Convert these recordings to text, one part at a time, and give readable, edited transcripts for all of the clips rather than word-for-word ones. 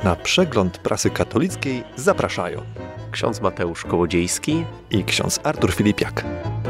Na przegląd prasy katolickiej zapraszają ksiądz Mateusz Kołodziejski i ksiądz Artur Filipiak.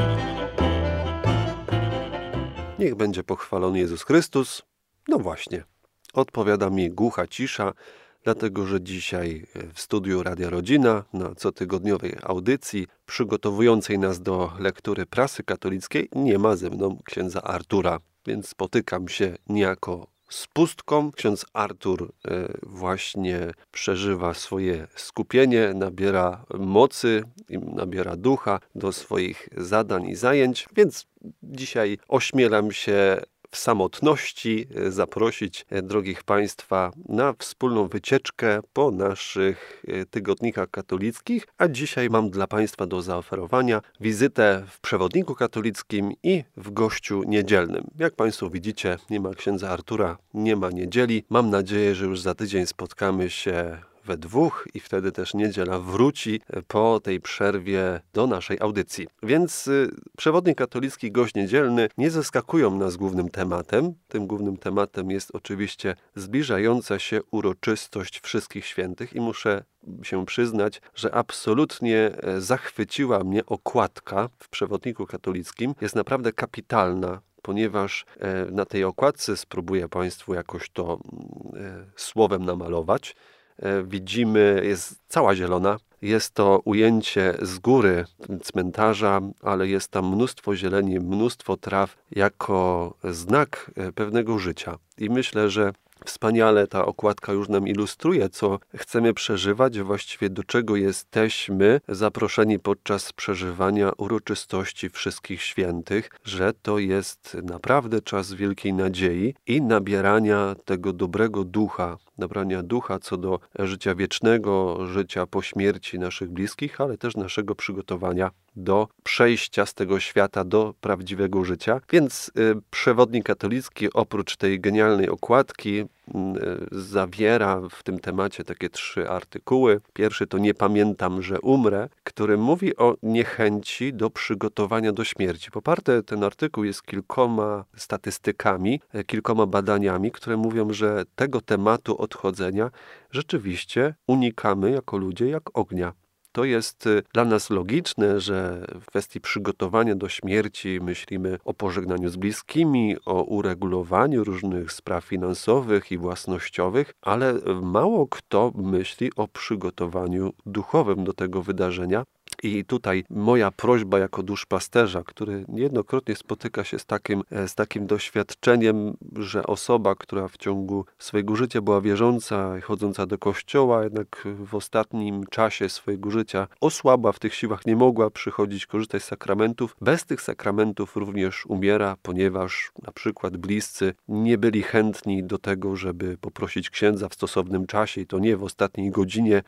Niech będzie pochwalony Jezus Chrystus. No właśnie, odpowiada mi głucha cisza, dlatego że dzisiaj w studiu Radia Rodzina na cotygodniowej audycji przygotowującej nas do lektury prasy katolickiej nie ma ze mną księdza Artura, więc spotykam się niejako z pustką. Ksiądz Artur właśnie przeżywa swoje skupienie, nabiera mocy, nabiera ducha do swoich zadań i zajęć, więc dzisiaj ośmielam się w samotności zaprosić drogich Państwa na wspólną wycieczkę po naszych tygodnikach katolickich, a dzisiaj mam dla Państwa do zaoferowania wizytę w przewodniku katolickim i w gościu niedzielnym. Jak Państwo widzicie, nie ma księdza Artura, nie ma niedzieli. Mam nadzieję, że już za tydzień spotkamy się we dwóch i wtedy też niedziela wróci po tej przerwie do naszej audycji. Więc przewodnik katolicki, gość niedzielny nie zaskakują nas głównym tematem. Tym głównym tematem jest oczywiście zbliżająca się uroczystość Wszystkich Świętych i muszę się przyznać, że absolutnie zachwyciła mnie okładka w przewodniku katolickim. Jest naprawdę kapitalna, ponieważ na tej okładce spróbuję Państwu jakoś to słowem namalować. Widzimy, jest cała zielona. Jest to ujęcie z góry cmentarza, ale jest tam mnóstwo zieleni, mnóstwo traw jako znak pewnego życia. I myślę, że wspaniale ta okładka już nam ilustruje, co chcemy przeżywać, właściwie do czego jesteśmy zaproszeni podczas przeżywania uroczystości Wszystkich Świętych, że to jest naprawdę czas wielkiej nadziei i nabierania tego dobrego ducha, nabrania ducha co do życia wiecznego, życia po śmierci naszych bliskich, ale też naszego przygotowania do przejścia z tego świata do prawdziwego życia. Więc przewodnik katolicki oprócz tej genialnej okładki zawiera w tym temacie takie 3 artykuły. Pierwszy to Nie pamiętam, że umrę, który mówi o niechęci do przygotowania do śmierci. Poparte ten artykuł jest kilkoma statystykami, kilkoma badaniami, które mówią, że tego tematu odchodzenia rzeczywiście unikamy jako ludzie jak ognia. To jest dla nas logiczne, że w kwestii przygotowania do śmierci myślimy o pożegnaniu z bliskimi, o uregulowaniu różnych spraw finansowych i własnościowych, ale mało kto myśli o przygotowaniu duchowym do tego wydarzenia. I tutaj moja prośba jako duszpasterza, który niejednokrotnie spotyka się z takim doświadczeniem, że osoba, która w ciągu swojego życia była wierząca i chodząca do kościoła, jednak w ostatnim czasie swojego życia osłabła w tych siłach, nie mogła przychodzić, korzystać z sakramentów. Bez tych sakramentów również umiera, ponieważ na przykład bliscy nie byli chętni do tego, żeby poprosić księdza w stosownym czasie i to nie w ostatniej godzinie,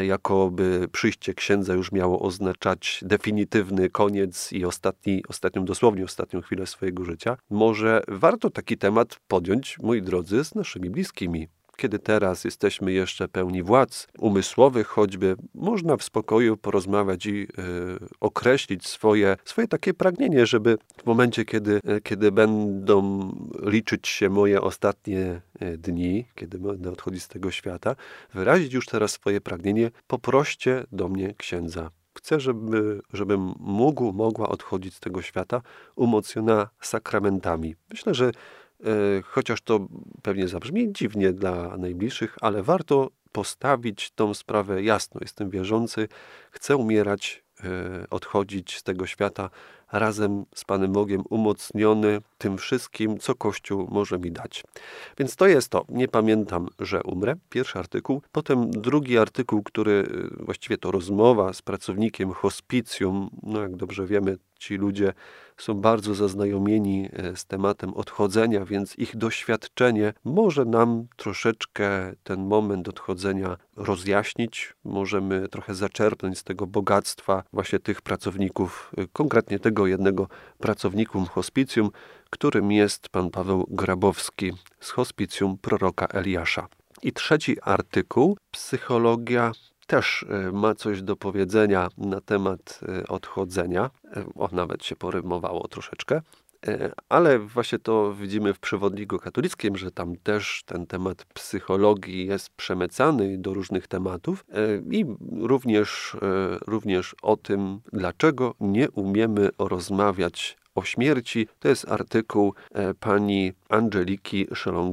jakoby przyjście księdza już miało oznaczać definitywny koniec i dosłownie ostatnią chwilę swojego życia. Może warto taki temat podjąć, moi drodzy, z naszymi bliskimi. Kiedy teraz jesteśmy jeszcze pełni władz umysłowych, choćby można w spokoju porozmawiać i określić swoje takie pragnienie, żeby w momencie, kiedy będą liczyć się moje ostatnie dni, kiedy będę odchodzić z tego świata, wyrazić już teraz swoje pragnienie: poproście do mnie księdza. Chcę, żebym mogła odchodzić z tego świata umocniona sakramentami. Myślę, że chociaż to pewnie zabrzmi dziwnie dla najbliższych, ale warto postawić tą sprawę jasno. Jestem wierzący, chcę umierać, odchodzić z tego świata razem z Panem Bogiem, umocniony tym wszystkim, co Kościół może mi dać. Więc to jest to. Nie pamiętam, że umrę. Pierwszy artykuł. Potem drugi artykuł, który właściwie to rozmowa z pracownikiem hospicjum. No jak dobrze wiemy, ci ludzie są bardzo zaznajomieni z tematem odchodzenia, więc ich doświadczenie może nam troszeczkę ten moment odchodzenia rozjaśnić. Możemy trochę zaczerpnąć z tego bogactwa właśnie tych pracowników, konkretnie tego jednego pracownikum hospicjum, którym jest pan Paweł Grabowski z hospicjum proroka Eliasza. I trzeci artykuł, psychologia też ma coś do powiedzenia na temat odchodzenia. Nawet się porymowało troszeczkę. Ale właśnie to widzimy w przewodniku katolickim, że tam też ten temat psychologii jest przemycany do różnych tematów i również o tym, dlaczego nie umiemy rozmawiać o śmierci. To jest artykuł pani Angeliki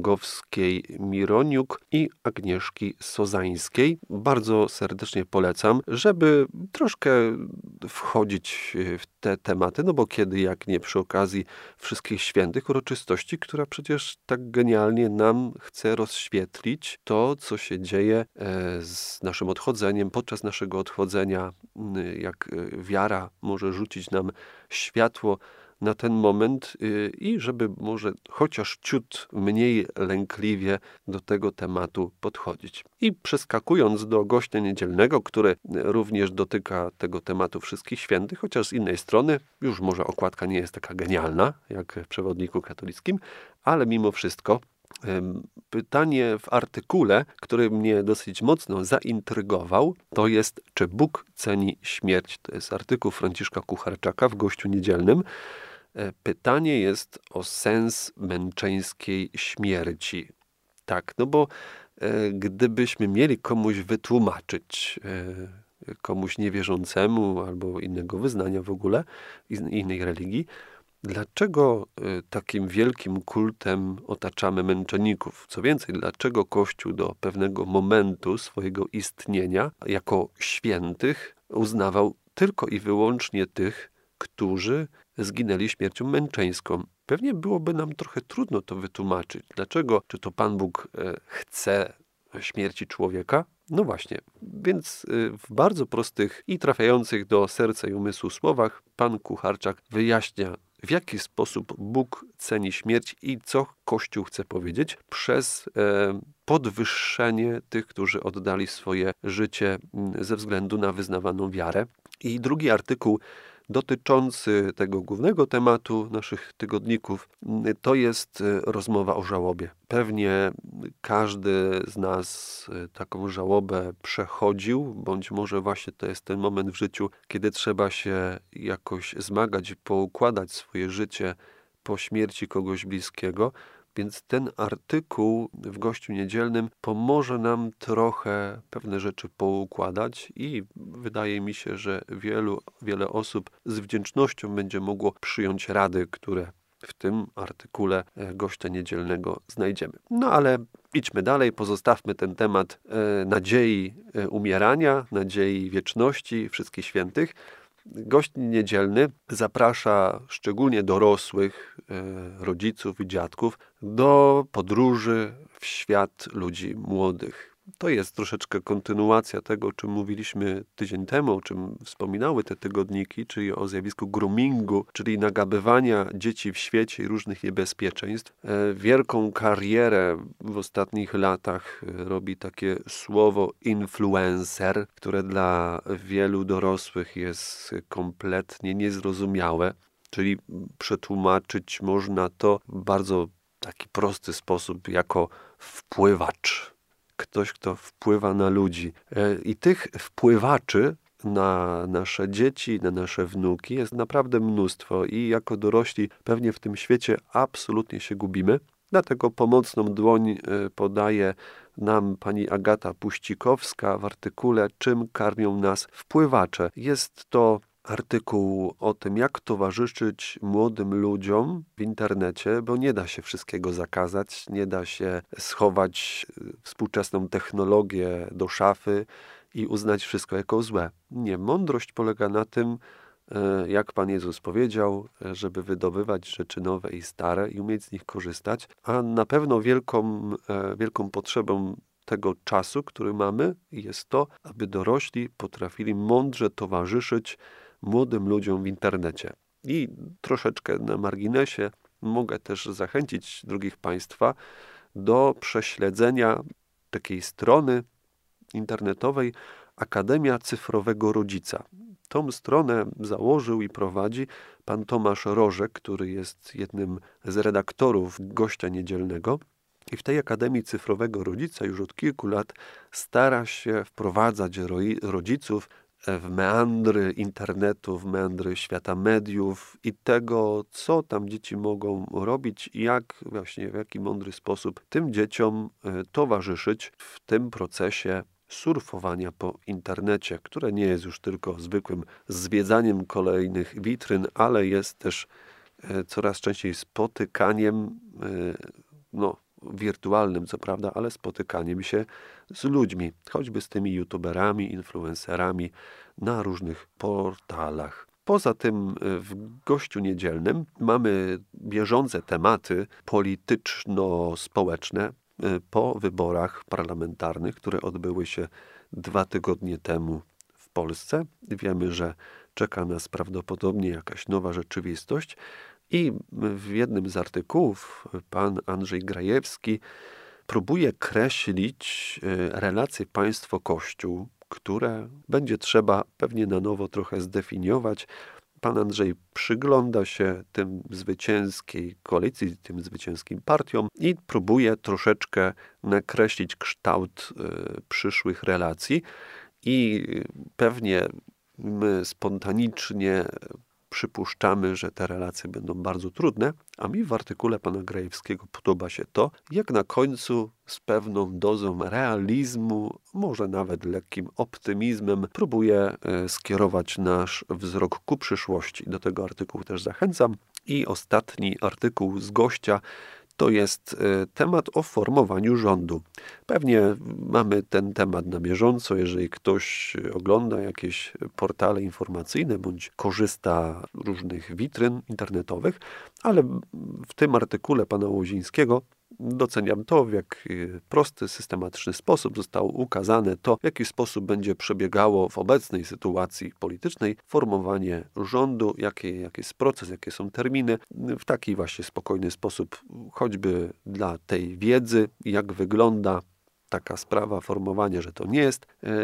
Szelongowskiej-Mironiuk i Agnieszki Sozańskiej. Bardzo serdecznie polecam, żeby troszkę wchodzić w te tematy, no bo kiedy jak nie przy okazji wszystkich świętych uroczystości, która przecież tak genialnie nam chce rozświetlić to, co się dzieje z naszym odchodzeniem, podczas naszego odchodzenia, jak wiara może rzucić nam światło na ten moment i żeby może chociaż ciut mniej lękliwie do tego tematu podchodzić. I przeskakując do gościa niedzielnego, który również dotyka tego tematu wszystkich świętych, chociaż z innej strony, już może okładka nie jest taka genialna, jak w przewodniku katolickim, ale mimo wszystko pytanie w artykule, który mnie dosyć mocno zaintrygował, to jest, czy Bóg ceni śmierć? To jest artykuł Franciszka Kucharczaka w Gościu Niedzielnym. Pytanie jest o sens męczeńskiej śmierci. Tak, no bo gdybyśmy mieli komuś wytłumaczyć, komuś niewierzącemu albo innego wyznania w ogóle, innej religii, dlaczego takim wielkim kultem otaczamy męczenników? Co więcej, dlaczego Kościół do pewnego momentu swojego istnienia jako świętych uznawał tylko i wyłącznie tych, którzy zginęli śmiercią męczeńską? Pewnie byłoby nam trochę trudno to wytłumaczyć. Dlaczego? Czy to Pan Bóg chce śmierci człowieka? No właśnie, więc w bardzo prostych i trafiających do serca i umysłu słowach pan Kucharczak wyjaśnia, w jaki sposób Bóg ceni śmierć i co Kościół chce powiedzieć przez podwyższenie tych, którzy oddali swoje życie ze względu na wyznawaną wiarę. I drugi artykuł dotyczący tego głównego tematu naszych tygodników, to jest rozmowa o żałobie. Pewnie każdy z nas taką żałobę przechodził, bądź może właśnie to jest ten moment w życiu, kiedy trzeba się jakoś zmagać i poukładać swoje życie po śmierci kogoś bliskiego. Więc ten artykuł w Gościu Niedzielnym pomoże nam trochę pewne rzeczy poukładać i wydaje mi się, że wiele osób z wdzięcznością będzie mogło przyjąć rady, które w tym artykule Gościa Niedzielnego znajdziemy. No ale idźmy dalej, pozostawmy ten temat nadziei umierania, nadziei wieczności wszystkich świętych. Gość Niedzielny zaprasza szczególnie dorosłych, rodziców i dziadków do podróży w świat ludzi młodych. To jest troszeczkę kontynuacja tego, o czym mówiliśmy tydzień temu, o czym wspominały te tygodniki, czyli o zjawisku groomingu, czyli nagabywania dzieci w świecie i różnych niebezpieczeństw. Wielką karierę w ostatnich latach robi takie słowo influencer, które dla wielu dorosłych jest kompletnie niezrozumiałe. Czyli przetłumaczyć można to w bardzo taki prosty sposób jako wpływacz. Ktoś, kto wpływa na ludzi. I tych wpływaczy na nasze dzieci, na nasze wnuki jest naprawdę mnóstwo i jako dorośli pewnie w tym świecie absolutnie się gubimy. Dlatego pomocną dłoń podaje nam pani Agata Puścikowska w artykule Czym karmią nas wpływacze. Jest to artykuł o tym, jak towarzyszyć młodym ludziom w internecie, bo nie da się wszystkiego zakazać, nie da się schować współczesną technologię do szafy i uznać wszystko jako złe. Nie, mądrość polega na tym, jak Pan Jezus powiedział, żeby wydobywać rzeczy nowe i stare i umieć z nich korzystać, a na pewno wielką potrzebą tego czasu, który mamy, jest to, aby dorośli potrafili mądrze towarzyszyć młodym ludziom w internecie. I troszeczkę na marginesie mogę też zachęcić drugich Państwa do prześledzenia takiej strony internetowej Akademia Cyfrowego Rodzica. Tą stronę założył i prowadzi pan Tomasz Rożek, który jest jednym z redaktorów Gościa Niedzielnego. I w tej Akademii Cyfrowego Rodzica już od kilku lat stara się wprowadzać rodziców w meandry internetu, w meandry świata mediów i tego, co tam dzieci mogą robić i jak właśnie, w jaki mądry sposób tym dzieciom towarzyszyć w tym procesie surfowania po internecie, które nie jest już tylko zwykłym zwiedzaniem kolejnych witryn, ale jest też coraz częściej spotykaniem, no, wirtualnym co prawda, ale spotykaniem się z ludźmi, choćby z tymi youtuberami, influencerami na różnych portalach. Poza tym w gościu niedzielnym mamy bieżące tematy polityczno-społeczne po wyborach parlamentarnych, które odbyły się 2 tygodnie temu w Polsce. Wiemy, że czeka nas prawdopodobnie jakaś nowa rzeczywistość. I w jednym z artykułów pan Andrzej Grajewski próbuje kreślić relacje państwo-kościół, które będzie trzeba pewnie na nowo trochę zdefiniować. Pan Andrzej przygląda się tym zwycięskiej koalicji, tym zwycięskim partiom i próbuje troszeczkę nakreślić kształt przyszłych relacji i pewnie my spontanicznie przypuszczamy, że te relacje będą bardzo trudne, a mi w artykule pana Grajewskiego podoba się to, jak na końcu z pewną dozą realizmu, może nawet lekkim optymizmem, próbuje skierować nasz wzrok ku przyszłości. Do tego artykułu też zachęcam. I ostatni artykuł z gościa to jest temat o formowaniu rządu. Pewnie mamy ten temat na bieżąco, jeżeli ktoś ogląda jakieś portale informacyjne bądź korzysta z różnych witryn internetowych, ale w tym artykule pana Łozińskiego doceniam to, w jak prosty, systematyczny sposób zostało ukazane to, w jaki sposób będzie przebiegało w obecnej sytuacji politycznej formowanie rządu, jaki jest proces, jakie są terminy, w taki właśnie spokojny sposób, choćby dla tej wiedzy, jak wygląda taka sprawa, formowanie, że to nie jest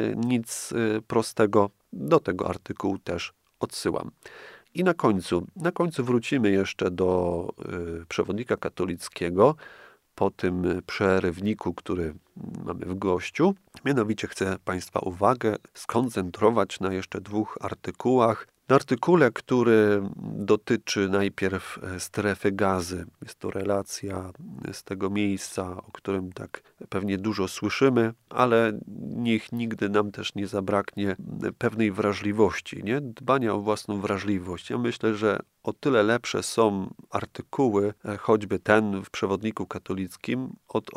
nic prostego. Do tego artykułu też odsyłam. I na końcu wrócimy jeszcze do przewodnika katolickiego, po tym przerywniku, który mamy w gościu. Mianowicie chcę Państwa uwagę skoncentrować na jeszcze 2 artykułach. Na artykule, który dotyczy najpierw strefy Gazy. Jest to relacja z tego miejsca, o którym tak pewnie dużo słyszymy, ale niech nigdy nam też nie zabraknie pewnej wrażliwości, nie? Dbania o własną wrażliwość. Ja myślę, że o tyle lepsze są artykuły, choćby ten w Przewodniku Katolickim, od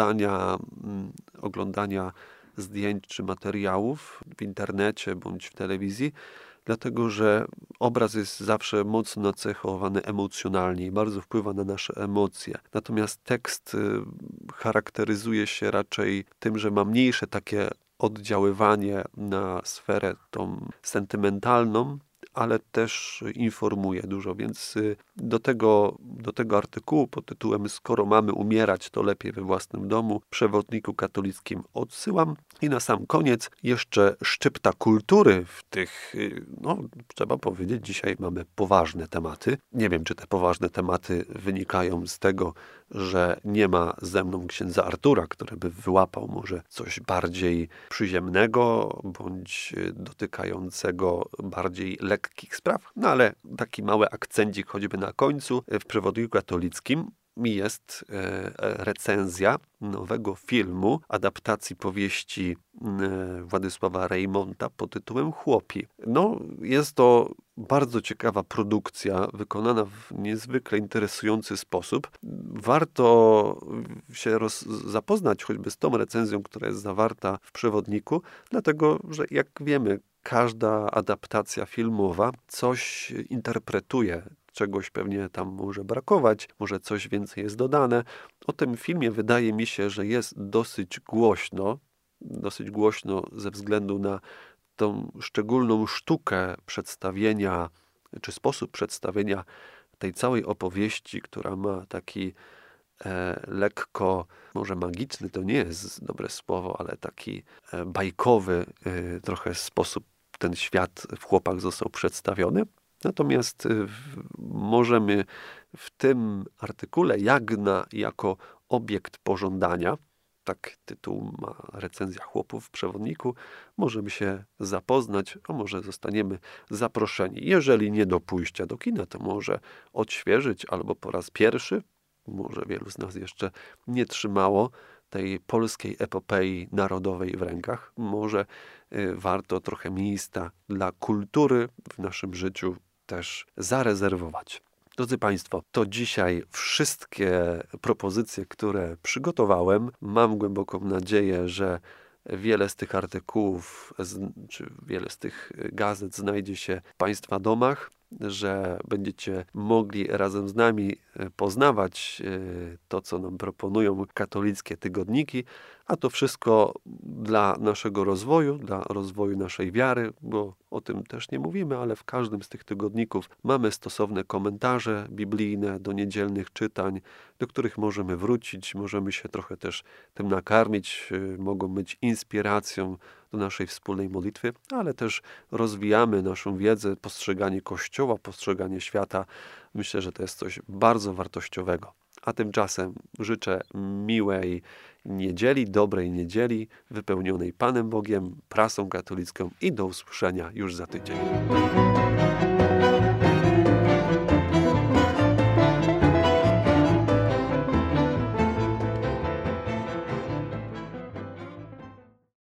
oglądania zdjęć czy materiałów w internecie bądź w telewizji, dlatego że obraz jest zawsze mocno nacechowany emocjonalnie i bardzo wpływa na nasze emocje. Natomiast tekst charakteryzuje się raczej tym, że ma mniejsze takie oddziaływanie na sferę tą sentymentalną, ale też informuje dużo, więc do tego artykułu pod tytułem "Skoro mamy umierać, to lepiej we własnym domu" w Przewodniku Katolickim odsyłam. I na sam koniec jeszcze szczypta kultury w tych, trzeba powiedzieć, dzisiaj mamy poważne tematy. Nie wiem, czy te poważne tematy wynikają z tego, że nie ma ze mną księdza Artura, który by wyłapał może coś bardziej przyziemnego, bądź dotykającego bardziej lekkich spraw, no ale taki mały akcencik choćby na końcu. W Przewodniku Katolickim jest recenzja nowego filmu, adaptacji powieści Władysława Reymonta pod tytułem Chłopi. No, jest to bardzo ciekawa produkcja, wykonana w niezwykle interesujący sposób. Warto się zapoznać choćby z tą recenzją, która jest zawarta w przewodniku, dlatego że jak wiemy, każda adaptacja filmowa coś interpretuje, czegoś pewnie tam może brakować, może coś więcej jest dodane. O tym filmie wydaje mi się, że jest dosyć głośno ze względu na tą szczególną sztukę przedstawienia, czy sposób przedstawienia tej całej opowieści, która ma taki lekko, może magiczny, to nie jest dobre słowo, ale taki bajkowy trochę sposób ten świat w Chłopach został przedstawiony. Natomiast możemy w tym artykule Jagna jako obiekt pożądania, tak tytuł ma recenzja chłopów w przewodniku. Możemy się zapoznać, a może zostaniemy zaproszeni. Jeżeli nie do pójścia do kina, to może odświeżyć albo po raz pierwszy, może wielu z nas jeszcze nie trzymało tej polskiej epopei narodowej w rękach. Może warto trochę miejsca dla kultury w naszym życiu też zarezerwować. Drodzy Państwo, to dzisiaj wszystkie propozycje, które przygotowałem. Mam głęboką nadzieję, że wiele z tych artykułów, czy wiele z tych gazet znajdzie się w Państwa domach, że będziecie mogli razem z nami poznawać to, co nam proponują katolickie tygodniki, a to wszystko dla naszego rozwoju, dla rozwoju naszej wiary, bo o tym też nie mówimy, ale w każdym z tych tygodników mamy stosowne komentarze biblijne do niedzielnych czytań, do których możemy wrócić, możemy się trochę też tym nakarmić, mogą być inspiracją do naszej wspólnej modlitwy, ale też rozwijamy naszą wiedzę, postrzeganie Kościoła, postrzeganie świata. Myślę, że to jest coś bardzo wartościowego. A tymczasem życzę miłej niedzieli, dobrej niedzieli, wypełnionej Panem Bogiem, prasą katolicką i do usłyszenia już za tydzień.